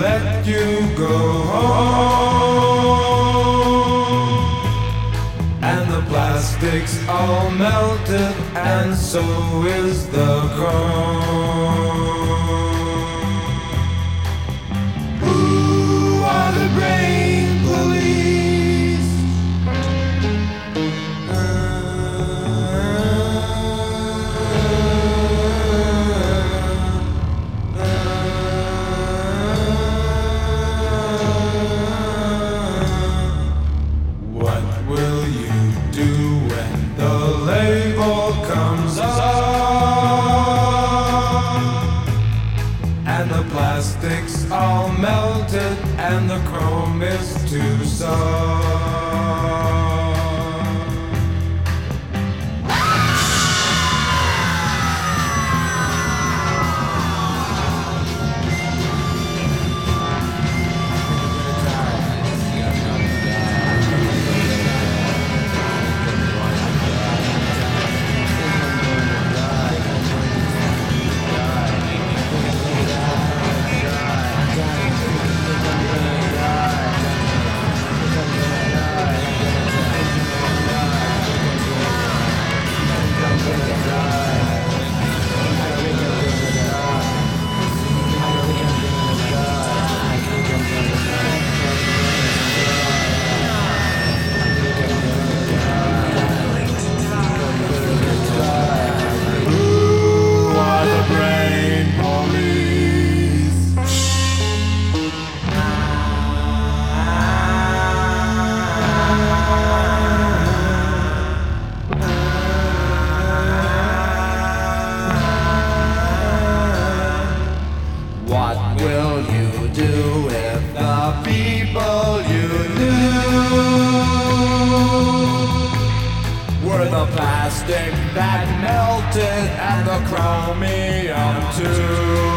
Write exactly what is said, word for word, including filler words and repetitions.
let you go home. And the plastic's all melted, and so is the chrome. Who are the brain police? What will you do when the label comes off? And the plastic's all melted, and the chrome is too soft. What will you do if the people you knew were the plastic that melted and the chromium too?